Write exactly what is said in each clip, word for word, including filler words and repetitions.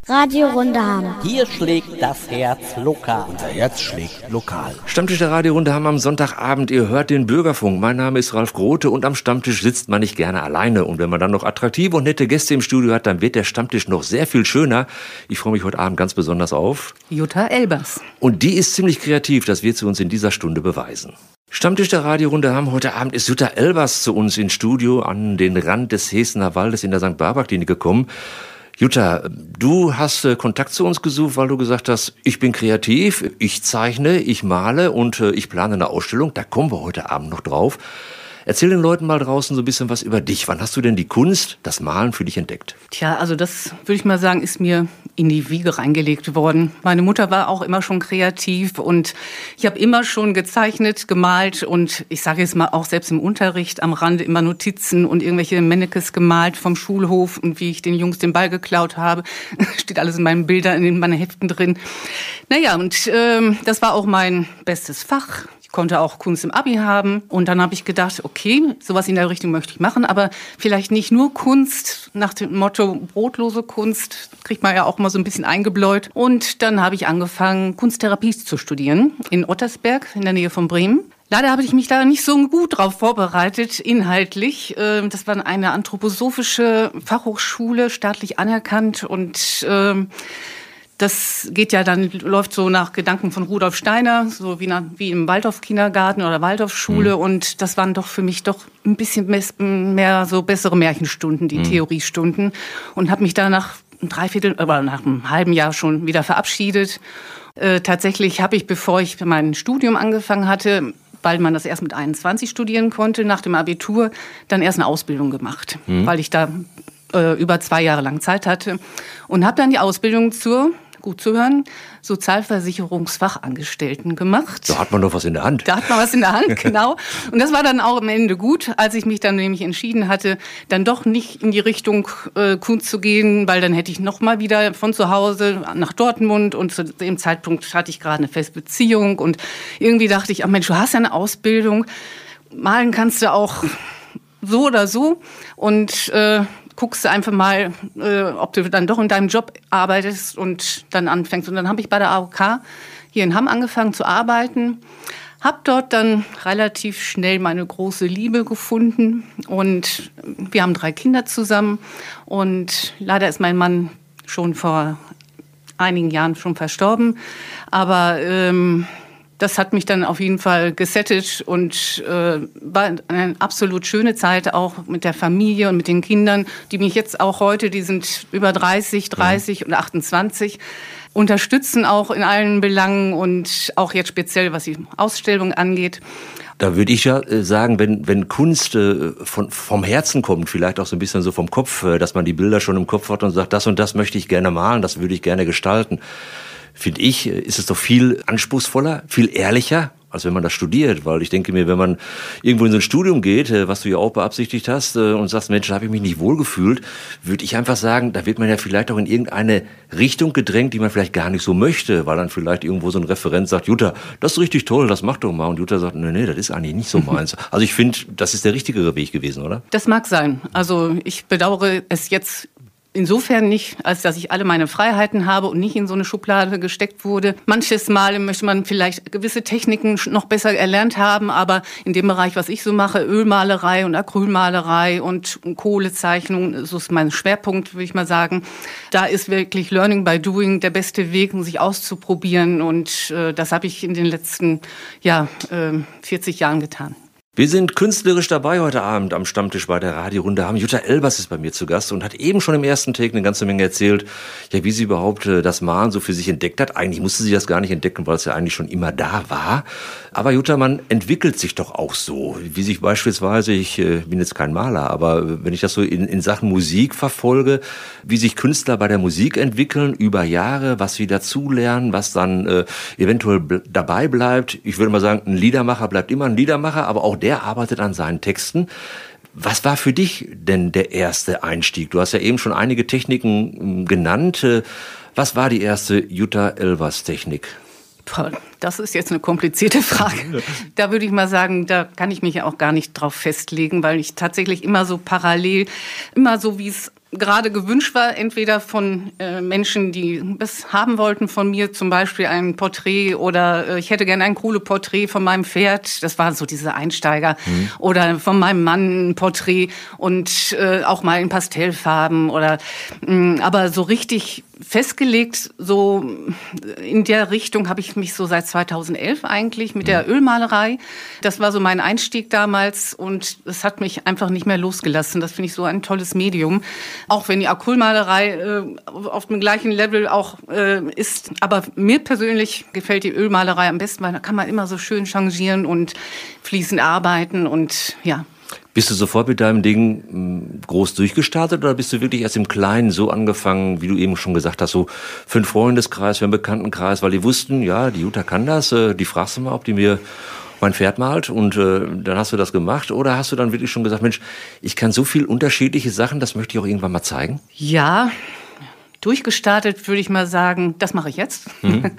Radio Runde. Hier schlägt das Herz lokal. Unser Herz schlägt lokal. Stammtisch der Radio Runde am Sonntagabend. Ihr hört den Bürgerfunk. Mein Name ist Ralf Grote und am Stammtisch sitzt man nicht gerne alleine. Und wenn man dann noch attraktive und nette Gäste im Studio hat, dann wird der Stammtisch noch sehr viel schöner. Ich freue mich heute Abend ganz besonders auf Jutta Elbers. Und die ist ziemlich kreativ. Das wird sie uns in dieser Stunde beweisen. Stammtisch der Radiorunde haben. Heute Abend ist Jutta Elbers zu uns ins Studio an den Rand des Heßener Waldes in der Sankt Barbara Klinik gekommen. Jutta, du hast äh, Kontakt zu uns gesucht, weil du gesagt hast, ich bin kreativ, ich zeichne, ich male und äh, ich plane eine Ausstellung. Da kommen wir heute Abend noch drauf. Erzähl den Leuten mal draußen so ein bisschen was über dich. Wann hast du denn die Kunst, das Malen für dich entdeckt? Tja, also das würde ich mal sagen, ist mir in die Wiege reingelegt worden. Meine Mutter war auch immer schon kreativ und ich habe immer schon gezeichnet, gemalt und ich sage jetzt mal auch selbst im Unterricht am Rande immer Notizen und irgendwelche Mannekes gemalt vom Schulhof und wie ich den Jungs den Ball geklaut habe. Steht alles in meinen Bildern, in meinen Heften drin. Naja, und ähm, das war auch mein bestes Fach. Ich konnte auch Kunst im Abi haben und dann habe ich gedacht, okay, sowas in der Richtung möchte ich machen, aber vielleicht nicht nur Kunst, nach dem Motto brotlose Kunst, kriegt man ja auch mal so ein bisschen eingebläut. Und dann habe ich angefangen, Kunsttherapie zu studieren in Ottersberg in der Nähe von Bremen. Leider habe ich mich da nicht so gut drauf vorbereitet, inhaltlich. Das war eine anthroposophische Fachhochschule, staatlich anerkannt und das geht ja dann, läuft so nach Gedanken von Rudolf Steiner, so wie, nach, wie im Waldorf-Kindergarten oder Waldorfschule. Mhm. Und das waren doch für mich doch ein bisschen mehr so bessere Märchenstunden, die mhm. Theoriestunden. Und habe mich da nach einem Dreiviertel, oder nach einem halben Jahr schon wieder verabschiedet. Äh, tatsächlich habe ich, bevor ich mein Studium angefangen hatte, weil man das erst mit einundzwanzig studieren konnte, nach dem Abitur, dann erst eine Ausbildung gemacht, mhm. weil ich da äh, über zwei Jahre lang Zeit hatte. Und habe dann die Ausbildung zur gut zu hören, Sozialversicherungsfachangestellten gemacht. Da hat man doch was in der Hand. Da hat man was in der Hand, genau. Und das war dann auch am Ende gut, als ich mich dann nämlich entschieden hatte, dann doch nicht in die Richtung äh, Kunst zu gehen, weil dann hätte ich noch mal wieder von zu Hause nach Dortmund und zu dem Zeitpunkt hatte ich gerade eine feste Beziehung und irgendwie dachte ich, ach Mensch, du hast ja eine Ausbildung, malen kannst du auch so oder so und äh, guckst du einfach mal, äh, ob du dann doch in deinem Job arbeitest und dann anfängst. Und dann habe ich bei der A O K hier in Hamm angefangen zu arbeiten, habe dort dann relativ schnell meine große Liebe gefunden und wir haben drei Kinder zusammen und leider ist mein Mann schon vor einigen Jahren schon verstorben, aber ähm, das hat mich dann auf jeden Fall gesettet und äh, war eine absolut schöne Zeit auch mit der Familie und mit den Kindern, die mich jetzt auch heute, die sind über dreißig, dreißig mhm. und achtundzwanzig, unterstützen auch in allen Belangen und auch jetzt speziell, was die Ausstellung angeht. Da würde ich ja sagen, wenn, wenn Kunst äh, von, vom Herzen kommt, vielleicht auch so ein bisschen so vom Kopf, äh, dass man die Bilder schon im Kopf hat und sagt, das und das möchte ich gerne malen, das würde ich gerne gestalten. Finde ich, ist es doch viel anspruchsvoller, viel ehrlicher, als wenn man das studiert. Weil ich denke mir, wenn man irgendwo in so ein Studium geht, was du ja auch beabsichtigt hast, und sagst, Mensch, da habe ich mich nicht wohlgefühlt, würde ich einfach sagen, da wird man ja vielleicht auch in irgendeine Richtung gedrängt, die man vielleicht gar nicht so möchte, weil dann vielleicht irgendwo so ein Referent sagt, Jutta, das ist richtig toll, das mach doch mal. Und Jutta sagt, nee, nee, das ist eigentlich nicht so meins. Also ich finde, das ist der richtigere Weg gewesen, oder? Das mag sein. Also ich bedauere es jetzt insofern nicht, als dass ich alle meine Freiheiten habe und nicht in so eine Schublade gesteckt wurde. Manches Mal möchte man vielleicht gewisse Techniken noch besser erlernt haben, aber in dem Bereich, was ich so mache, Ölmalerei und Acrylmalerei und Kohlezeichnung, so ist mein Schwerpunkt, würde ich mal sagen. Da ist wirklich Learning by Doing der beste Weg, um sich auszuprobieren und äh, das habe ich in den letzten ja, äh, vierzig Jahren getan. Wir sind künstlerisch dabei heute Abend am Stammtisch bei der Radiorunde. Jutta Elbers ist bei mir zu Gast und hat eben schon im ersten Take eine ganze Menge erzählt, ja, wie sie überhaupt das Malen so für sich entdeckt hat. Eigentlich musste sie das gar nicht entdecken, weil es ja eigentlich schon immer da war. Aber Jutta, man entwickelt sich doch auch so. Wie sich beispielsweise, ich äh, bin jetzt kein Maler, aber wenn ich das so in, in Sachen Musik verfolge, wie sich Künstler bei der Musik entwickeln über Jahre, was sie dazulernen, was dann äh, eventuell b- dabei bleibt. Ich würde mal sagen, ein Liedermacher bleibt immer ein Liedermacher, aber auch der Der arbeitet an seinen Texten. Was war für dich denn der erste Einstieg? Du hast ja eben schon einige Techniken genannt. Was war die erste Jutta Elbers Technik? Das ist jetzt eine komplizierte Frage. Da würde ich mal sagen, da kann ich mich ja auch gar nicht drauf festlegen, weil ich tatsächlich immer so parallel, immer so wie es gerade gewünscht war, entweder von äh, Menschen, die es haben wollten von mir, zum Beispiel ein Porträt oder äh, ich hätte gerne ein Kohleporträt von meinem Pferd, das waren so diese Einsteiger, mhm. oder von meinem Mann ein Porträt und äh, auch mal in Pastellfarben oder mh, aber so richtig festgelegt, so in der Richtung habe ich mich so seit zweitausendelf eigentlich mit der Ölmalerei. Das war so mein Einstieg damals und es hat mich einfach nicht mehr losgelassen. Das finde ich so ein tolles Medium. Auch wenn die Acrylmalerei äh, auf dem gleichen Level auch äh, ist. Aber mir persönlich gefällt die Ölmalerei am besten, weil da kann man immer so schön changieren und fließend arbeiten und ja. Bist du sofort mit deinem Ding groß durchgestartet oder bist du wirklich erst im Kleinen so angefangen, wie du eben schon gesagt hast, so für einen Freundeskreis, für einen Bekanntenkreis, weil die wussten, ja, die Jutta kann das, die fragst du mal, ob die mir mein Pferd malt und äh, dann hast du das gemacht oder hast du dann wirklich schon gesagt, Mensch, ich kann so viel unterschiedliche Sachen, das möchte ich auch irgendwann mal zeigen? Ja, durchgestartet würde ich mal sagen, das mache ich jetzt. Mhm.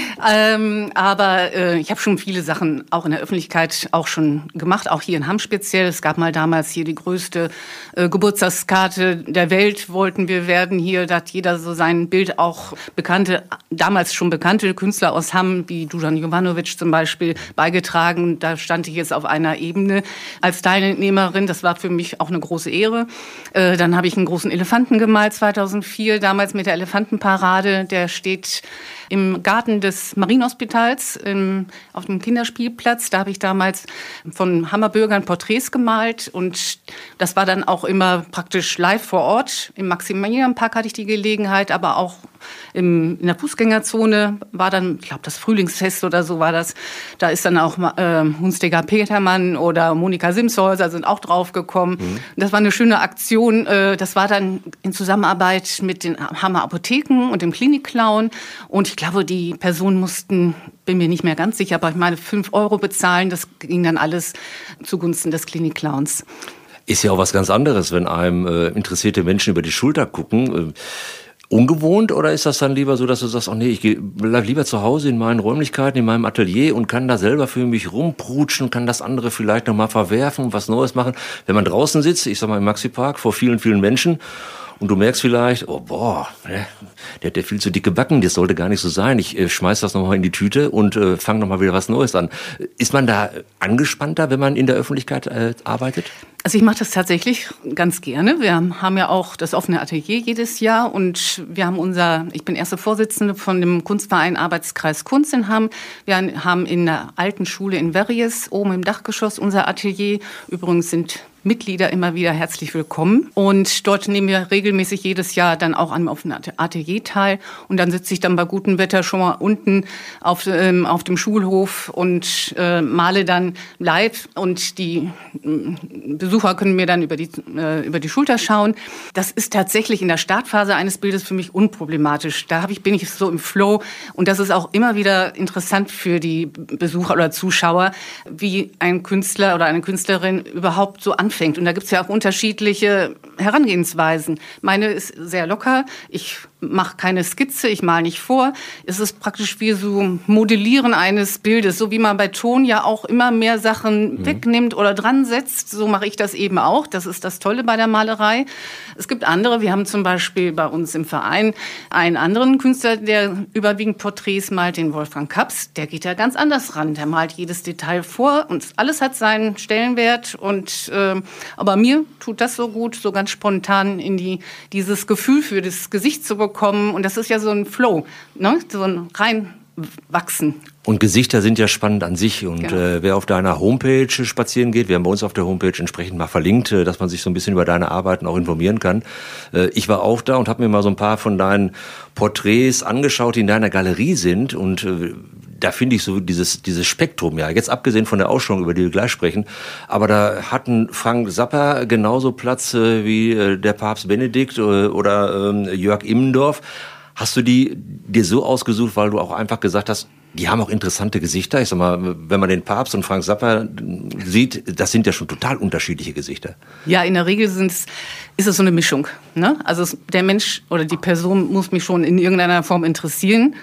ähm, aber äh, ich habe schon viele Sachen auch in der Öffentlichkeit auch schon gemacht, auch hier in Hamm speziell. Es gab mal damals hier die größte äh, Geburtstagskarte der Welt, wollten wir werden hier. Da hat jeder so sein Bild, auch bekannte, damals schon bekannte Künstler aus Hamm, wie Dusan Jovanovic zum Beispiel, beigetragen. Da stand ich jetzt auf einer Ebene als Teilnehmerin. Das war für mich auch eine große Ehre. Äh, dann habe ich einen großen Elefanten gemalt, zweitausendvier, damals mit der Elefantenparade. Der steht im Garten des Marienhospitals im, auf dem Kinderspielplatz. Da habe ich damals von Hammerbürgern Porträts gemalt und das war dann auch immer praktisch live vor Ort. Im Maximilianpark hatte ich die Gelegenheit, aber auch im, in der Fußgängerzone war dann, ich glaube, das Frühlingsfest oder so war das. Da ist dann auch äh, Hunsdeger Petermann oder Monika Simshäuser sind auch draufgekommen. Mhm. Das war eine schöne Aktion. Äh, das war dann in Zusammenarbeit mit den Hammer Apotheken und dem Klinik-Clown. Und ich glaube, die Personen mussten, bin mir nicht mehr ganz sicher, aber ich meine, fünf Euro bezahlen. Das ging dann alles zugunsten des Klinik-Clowns. Ist ja auch was ganz anderes, wenn einem äh, interessierte Menschen über die Schulter gucken. Äh, Ungewohnt oder ist das dann lieber so, dass du sagst, oh nee, ich bleib lieber zu Hause in meinen Räumlichkeiten, in meinem Atelier und kann da selber für mich rumprutschen, kann das andere vielleicht nochmal verwerfen und was Neues machen. Wenn man draußen sitzt, ich sag mal im Maxi-Park, vor vielen, vielen Menschen und du merkst vielleicht, oh boah, der hat ja viel zu dicke Backen, das sollte gar nicht so sein. Ich äh, schmeiß das nochmal in die Tüte und äh, fange nochmal wieder was Neues an. Ist man da angespannter, wenn man in der Öffentlichkeit äh, arbeitet? Also ich mache das tatsächlich ganz gerne. Wir haben ja auch das offene Atelier jedes Jahr und wir haben unser, ich bin erste Vorsitzende von dem Kunstverein Arbeitskreis Kunst in Hamm. Wir haben in der alten Schule in Verries oben im Dachgeschoss unser Atelier. Übrigens sind Mitglieder immer wieder herzlich willkommen. Und dort nehmen wir regelmäßig jedes Jahr dann auch an offenen Atelier teil. Und dann sitze ich dann bei gutem Wetter schon mal unten auf, ähm, auf dem Schulhof und äh, male dann live. Und die äh, Besucher können mir dann über die, äh, über die Schulter schauen. Das ist tatsächlich in der Startphase eines Bildes für mich unproblematisch. Da hab ich, bin ich so im Flow. Und das ist auch immer wieder interessant für die Besucher oder Zuschauer, wie ein Künstler oder eine Künstlerin überhaupt so anfängt. Und da gibt es ja auch unterschiedliche Herangehensweisen. Meine ist sehr locker. Ich mache keine Skizze, ich male nicht vor. Es ist praktisch wie so Modellieren eines Bildes, so wie man bei Ton ja auch immer mehr Sachen mhm. wegnimmt oder dran setzt. So mache ich das eben auch. Das ist das Tolle bei der Malerei. Es gibt andere. Wir haben zum Beispiel bei uns im Verein einen anderen Künstler, der überwiegend Porträts malt, den Wolfgang Kaps. Der geht ja ganz anders ran. Der malt jedes Detail vor und alles hat seinen Stellenwert. Und äh, aber mir tut das so gut, so ganz spontan in die dieses Gefühl für das Gesicht zu bekommen. Und das ist ja so ein Flow, ne? So ein Reinwachsen. Und Gesichter sind ja spannend an sich. Und genau. äh, wer auf deiner Homepage spazieren geht, wir haben bei uns auf der Homepage entsprechend mal verlinkt, äh, dass man sich so ein bisschen über deine Arbeiten auch informieren kann. Äh, ich war auch da und habe mir mal so ein paar von deinen Porträts angeschaut, die in deiner Galerie sind. Und äh, da finde ich so dieses dieses Spektrum, ja, jetzt abgesehen von der Ausstellung, über die wir gleich sprechen, aber da hatten Frank Zappa genauso Platz äh, wie äh, der Papst Benedikt äh, oder äh, Jörg Immendorf. Hast du die dir so ausgesucht, weil du auch einfach gesagt hast, die haben auch interessante Gesichter? Ich sag mal, wenn man den Papst und Frank Zappa sieht, das sind ja schon total unterschiedliche Gesichter. Ja, in der Regel sind's, ist es so eine Mischung, ne? Also der Mensch oder die Person muss mich schon in irgendeiner Form interessieren.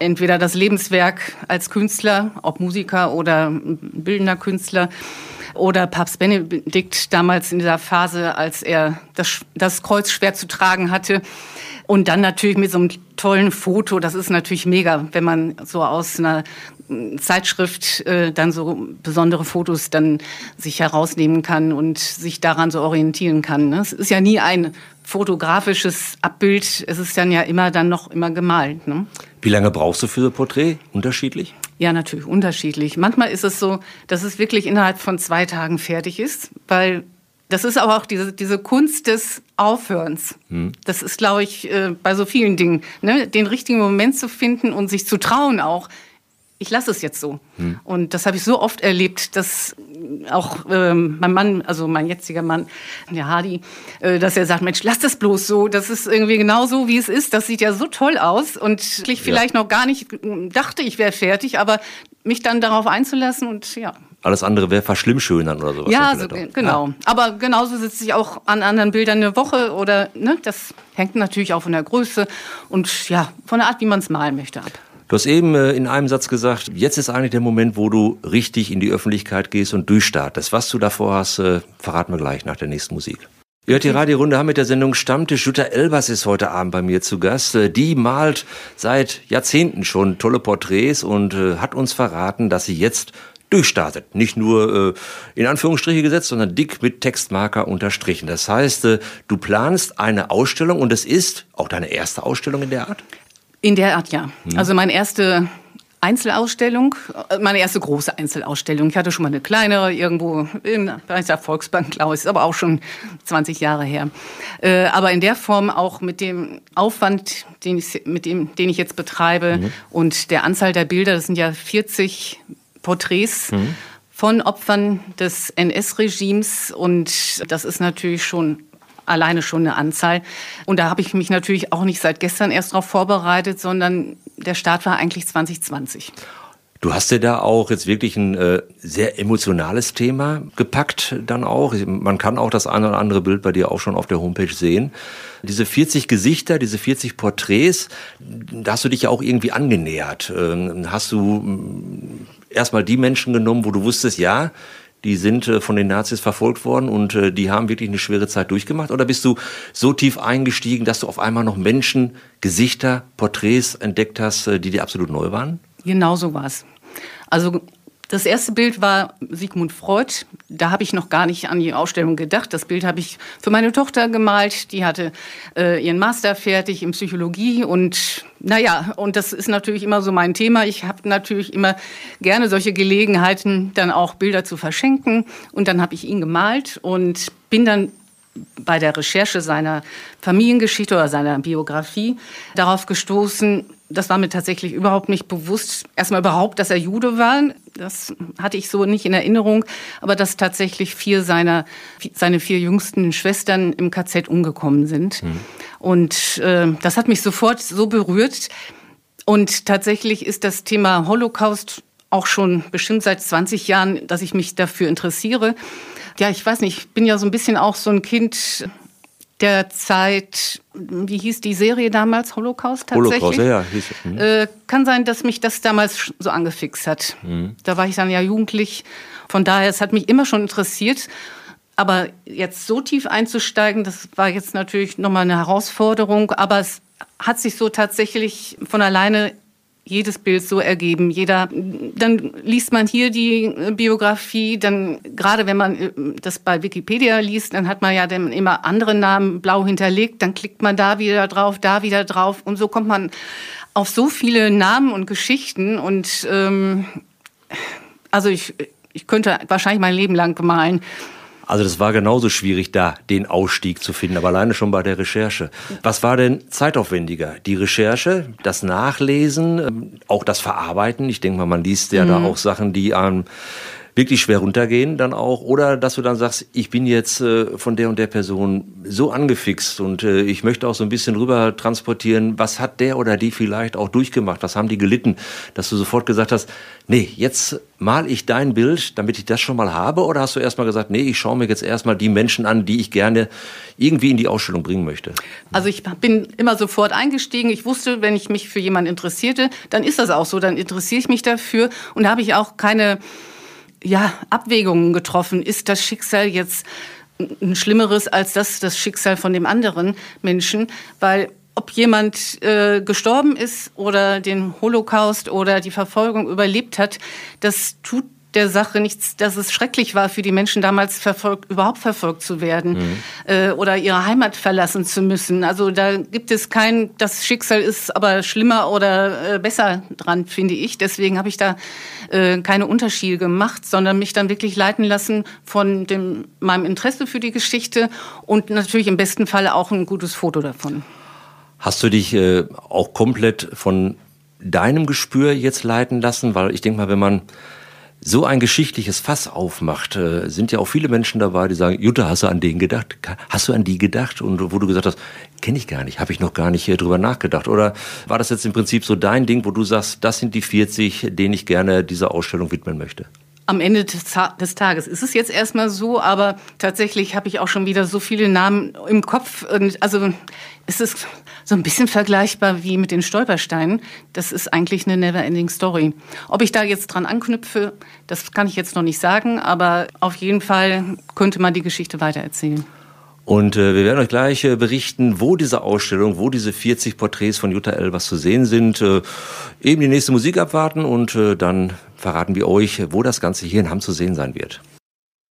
entweder das Lebenswerk als Künstler, ob Musiker oder bildender Künstler, oder Papst Benedikt damals in dieser Phase, als er das, das Kreuz schwer zu tragen hatte. Und dann natürlich mit so einem tollen Foto, das ist natürlich mega, wenn man so aus einer Zeitschrift äh, dann so besondere Fotos dann sich herausnehmen kann und sich daran so orientieren kann. Ne? Es ist ja nie ein fotografisches Abbild, es ist dann ja immer dann noch immer gemalt. Ne? Wie lange brauchst du für ein Porträt? Unterschiedlich? Ja, natürlich unterschiedlich. Manchmal ist es so, dass es wirklich innerhalb von zwei Tagen fertig ist, weil das ist aber auch diese, diese Kunst des Aufhörens. Hm. Das ist, glaube ich, äh, bei so vielen Dingen, ne? Den richtigen Moment zu finden und sich zu trauen auch. Ich lasse es jetzt so. Hm. Und das habe ich so oft erlebt, dass auch ähm, mein Mann, also mein jetziger Mann, der Hardy, äh, dass er sagt, Mensch, lass das bloß so. Das ist irgendwie genau so, wie es ist. Das sieht ja so toll aus. Und ich vielleicht ja. noch gar nicht dachte, ich wäre fertig, aber mich dann darauf einzulassen und ja. Alles andere wäre verschlimmschönern oder sowas. Ja, so, genau. Ja. Aber genauso sitze ich auch an anderen Bildern eine Woche oder, ne, das hängt natürlich auch von der Größe und ja, von der Art, wie man es malen möchte ab. Du hast eben äh, in einem Satz gesagt, jetzt ist eigentlich der Moment, wo du richtig in die Öffentlichkeit gehst und durchstartest. Was du davor hast, äh, verraten wir gleich nach der nächsten Musik. Ihr hört die Radiorunde haben mit der Sendung Stammtisch. Jutta Elbers ist heute Abend bei mir zu Gast. Die malt seit Jahrzehnten schon tolle Porträts und äh, hat uns verraten, dass sie jetzt durchstartet. Nicht nur äh, in Anführungsstriche gesetzt, sondern dick mit Textmarker unterstrichen. Das heißt, äh, du planst eine Ausstellung und es ist auch deine erste Ausstellung in der Art? In der Art, ja. Hm. Also meine erste Einzelausstellung, meine erste große Einzelausstellung. Ich hatte schon mal eine kleinere irgendwo in der Volksbank, glaube ich, ist aber auch schon zwanzig Jahre her. Äh, aber in der Form auch mit dem Aufwand, den ich, mit dem, den ich jetzt betreibe mhm. und der Anzahl der Bilder, das sind ja vierzig Porträts mhm. von Opfern des N S-Regimes und das ist natürlich schon alleine schon eine Anzahl. Und da habe ich mich natürlich auch nicht seit gestern erst darauf vorbereitet, sondern der Start war eigentlich zwanzig zwanzig. Du hast ja da auch jetzt wirklich ein äh, sehr emotionales Thema gepackt dann auch. Man kann auch das eine oder andere Bild bei dir auch schon auf der Homepage sehen. Diese vierzig Gesichter, diese vierzig Porträts, da hast du dich ja auch irgendwie angenähert. Ähm, hast du äh, erstmal die Menschen genommen, wo du wusstest, ja, die sind äh, von den Nazis verfolgt worden und äh, die haben wirklich eine schwere Zeit durchgemacht? Oder bist du so tief eingestiegen, dass du auf einmal noch Menschen, Gesichter, Porträts entdeckt hast, äh, die dir absolut neu waren? Genau so war es. Also das erste Bild war Sigmund Freud. Da habe ich noch gar nicht an die Ausstellung gedacht. Das Bild habe ich für meine Tochter gemalt. Die hatte äh, ihren Master fertig in Psychologie. Und naja, und das ist natürlich immer so mein Thema. Ich habe natürlich immer gerne solche Gelegenheiten, dann auch Bilder zu verschenken. Und dann habe ich ihn gemalt und bin dann bei der Recherche seiner Familiengeschichte oder seiner Biografie darauf gestoßen. Das war mir tatsächlich überhaupt nicht bewusst. Erstmal überhaupt, dass er Jude war. Das hatte ich so nicht in Erinnerung. Aber dass tatsächlich vier seiner, seine vier jüngsten Schwestern im K Z umgekommen sind. Mhm. Und äh, das hat mich sofort so berührt. Und tatsächlich ist das Thema Holocaust auch schon bestimmt seit zwanzig Jahren, dass ich mich dafür interessiere. Ja, ich weiß nicht, ich bin ja so ein bisschen auch so ein Kind der Zeit, wie hieß die Serie damals, Holocaust tatsächlich? Holocaust, ja, hieß es. Mhm. Äh, kann sein, dass mich das damals so angefixt hat. Mhm. Da war ich dann ja jugendlich. Von daher, es hat mich immer schon interessiert. Aber jetzt so tief einzusteigen, das war jetzt natürlich nochmal eine Herausforderung. Aber es hat sich so tatsächlich von alleine jedes Bild so ergeben. Jeder, dann liest man hier die Biografie, dann gerade wenn man das bei Wikipedia liest, dann hat man ja dann immer andere Namen blau hinterlegt, dann klickt man da wieder drauf, da wieder drauf und so kommt man auf so viele Namen und Geschichten und ähm, also ich, ich könnte wahrscheinlich mein Leben lang malen. Also das war genauso schwierig, da den Ausstieg zu finden, aber alleine schon bei der Recherche. Was war denn zeitaufwendiger? Die Recherche, das Nachlesen, auch das Verarbeiten? Ich denke mal, man liest ja mhm. da auch Sachen, die einem wirklich schwer runtergehen dann auch, oder dass du dann sagst, ich bin jetzt äh, von der und der Person so angefixt und äh, ich möchte auch so ein bisschen rüber transportieren, was hat der oder die vielleicht auch durchgemacht, was haben die gelitten, dass du sofort gesagt hast, nee, jetzt mal ich dein Bild, damit ich das schon mal habe, oder hast du erstmal gesagt, nee, ich schaue mir jetzt erstmal die Menschen an, die ich gerne irgendwie in die Ausstellung bringen möchte? Also ich bin immer sofort eingestiegen. Ich wusste, wenn ich mich für jemanden interessierte, dann ist das auch so, dann interessiere ich mich dafür und da habe ich auch keine ja, Abwägungen getroffen. Ist das Schicksal jetzt ein schlimmeres als das, das Schicksal von dem anderen Menschen? Weil ob jemand äh, gestorben ist oder den Holocaust oder die Verfolgung überlebt hat, das tut der Sache nichts, dass es schrecklich war für die Menschen damals verfolgt, überhaupt verfolgt zu werden, mhm. äh, oder ihre Heimat verlassen zu müssen. Also da gibt es kein, das Schicksal ist aber schlimmer oder äh, besser dran, finde ich. Deswegen habe ich da äh, keine Unterschiede gemacht, sondern mich dann wirklich leiten lassen von dem, meinem Interesse für die Geschichte und natürlich im besten Fall auch ein gutes Foto davon. Hast du dich äh, auch komplett von deinem Gespür jetzt leiten lassen? Weil ich denke mal, wenn man so ein geschichtliches Fass aufmacht, äh, sind ja auch viele Menschen dabei, die sagen, Jutta, hast du an den gedacht? Hast du an die gedacht? Und wo du gesagt hast, kenne ich gar nicht, habe ich noch gar nicht äh, drüber nachgedacht. Oder war das jetzt im Prinzip so dein Ding, wo du sagst, das sind die vierzig, denen ich gerne dieser Ausstellung widmen möchte? Am Ende des, des Tages ist es jetzt erstmal so, aber tatsächlich habe ich auch schon wieder so viele Namen im Kopf. Und also es ist so ein bisschen vergleichbar wie mit den Stolpersteinen. Das ist eigentlich eine never-ending Story. Ob ich da jetzt dran anknüpfe, das kann ich jetzt noch nicht sagen, aber auf jeden Fall könnte man die Geschichte weitererzählen. Und äh, wir werden euch gleich äh, berichten, wo diese Ausstellung, wo diese vierzig Porträts von Jutta Elbers zu sehen sind. Äh, eben die nächste Musik abwarten und äh, dann verraten wir euch, wo das Ganze hier in Hamm zu sehen sein wird.